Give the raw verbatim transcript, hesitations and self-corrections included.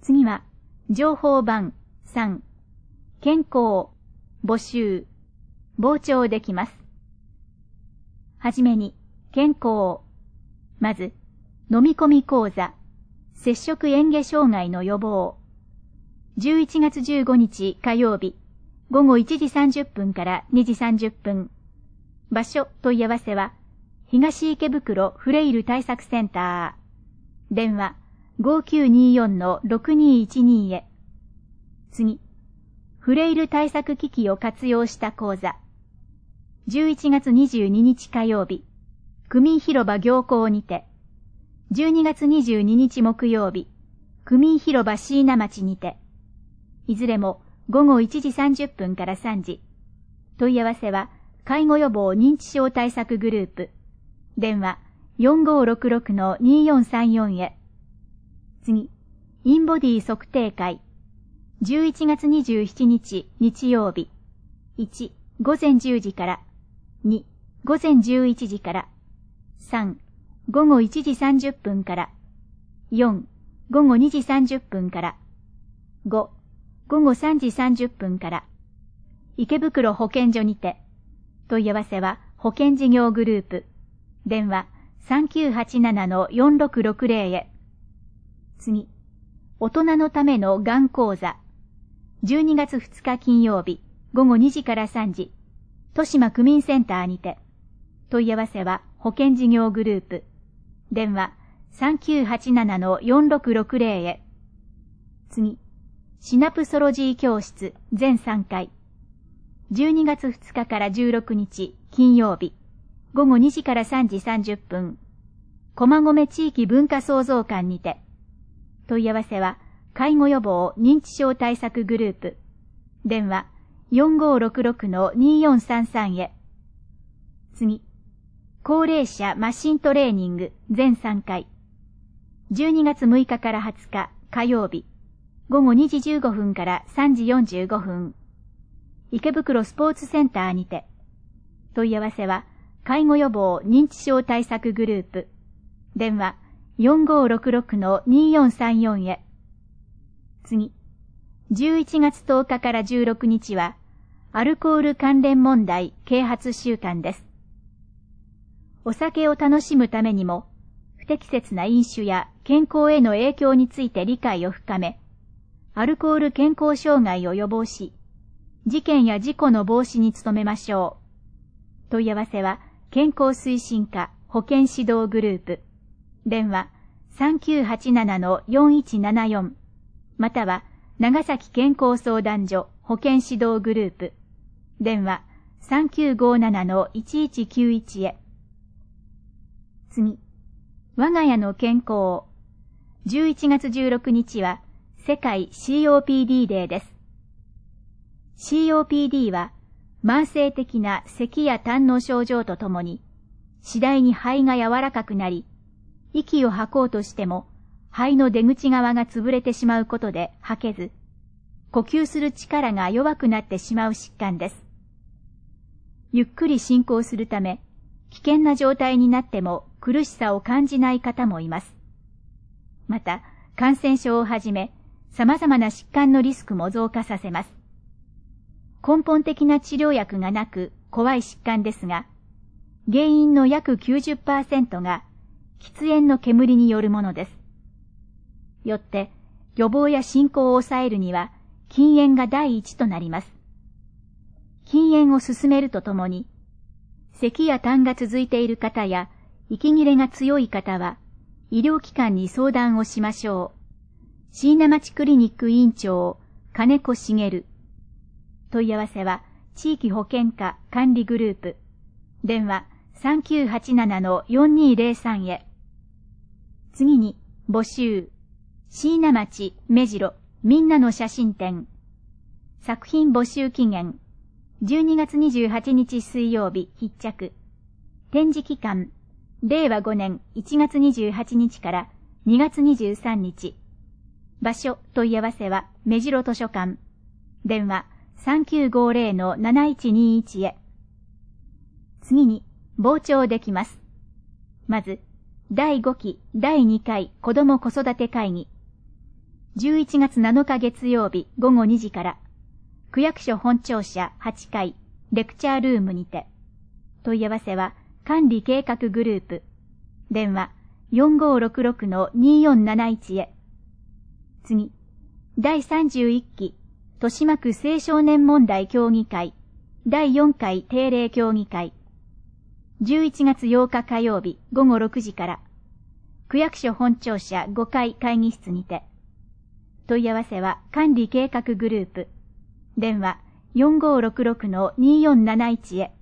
次は、情報版さん、健康、募集、傍聴できます。はじめに、健康。まず、飲み込み講座、摂食嚥下障害の予防。じゅういちがつじゅうごにち火曜日、ごごいちじさんじゅっぷんからにじさんじゅっぷん。場所問い合わせは、東池袋フレイル対策センター。電話 ごきゅうによんのろくにいちに へ。次、フレイル対策機器を活用した講座。じゅういちがつにじゅうににち火曜日、区民広場行幸にて。じゅうにがつにじゅうににち木曜日、区民広場椎名町にて。いずれもごごいちじさんじゅっぷんからさんじ。問い合わせは、介護予防認知症対策グループ。電話 よんごろくろくのによんさんよん へ。次、インボディ測定会。じゅういちがつにじゅうしちにち日曜日。いち、ごぜんじゅうじから。に、ごぜんじゅういちじから。さん、ごごいちじさんじゅっぷんから。よん、ごごにじさんじゅっぷんから。ご、ごごさんじさんじゅっぷんから。池袋保健所にて。問い合わせは保健事業グループ。電話 さんきゅうはちななのよんろくろくぜろ へ。次、大人のためのがん講座。じゅうにがつふつか金曜日、ごごにじからさんじ、豊島区民センターにて。問い合わせは保健事業グループ。電話 さんきゅうはちななのよんろくろくぜろ へ。次、シナプソロジー教室全さんかい。じゅうにがつふつかからじゅうろくにち金曜日、ごごにじからさんじさんじゅっぷん。駒込地域文化創造館にて。問い合わせは、介護予防認知症対策グループ。電話よんごろくろくのによんさんさん へ。次、高齢者マシントレーニング全さんかい。じゅうにがつむいかからはつか火曜日、ごごにじじゅうごふんからさんじよんじゅうごふん。池袋スポーツセンターにて。問い合わせは、介護予防認知症対策グループ。電話よんごろくろくのによんさんよん へ。次、じゅういちがつとおかからじゅうろくにちは、アルコール関連問題啓発週間です。お酒を楽しむためにも、不適切な飲酒や健康への影響について理解を深め、アルコール健康障害を予防し、事件や事故の防止に努めましょう。問い合わせは、健康推進課保健指導グループ。電話さんきゅうはちななのよんいちななよん。または、長崎健康相談所保健指導グループ。電話さんきゅうごななのいちいちきゅういち へ。次、我が家の健康。じゅういちがつじゅうろくにちは、世界 シーオーピーディー デーです。シーオーピーディー は、慢性的な咳や痰の症状とともに、次第に肺が柔らかくなり、息を吐こうとしても、肺の出口側が潰れてしまうことで吐けず、呼吸する力が弱くなってしまう疾患です。ゆっくり進行するため、危険な状態になっても苦しさを感じない方もいます。また、感染症をはじめ、様々な疾患のリスクも増加させます。根本的な治療薬がなく怖い疾患ですが、原因の約 きゅうじゅっパーセント が喫煙の煙によるものです。よって、予防や進行を抑えるには、禁煙が第一となります。禁煙を進めるとともに、咳や痰が続いている方や、息切れが強い方は、医療機関に相談をしましょう。椎名町クリニック院長、金子茂。問い合わせは、地域保健課管理グループ。電話さんきゅうはちななのよんにぜろさん へ。次に、募集。椎名町目白みんなの写真展。作品募集期限。じゅうにがつにじゅうはちにち水曜日必着。展示期間。れいわごねんいちがつにじゅうはちにちからにがつにじゅうさんにち。場所問い合わせは目白図書館。電話さんきゅうごぜろのなないちにいち へ。次に、傍聴できます。まず、だいごきだいにかい子ども子育て会議。 じゅういちがつなのか月曜日ごごにじから、区役所本庁舎はちかい、レクチャールームにて。問い合わせは、管理計画グループ。電話 よんごーろくろくのにーよんなないち へ。次、だいさんじゅういっき、豊島区青少年問題協議会、だいよんかい定例協議会。じゅういちがつようか火曜日ごごろくじから、区役所本庁舎ごかい会議室にて。問い合わせは管理計画グループ。電話 よんごーろくろくのにーよんなないち へ。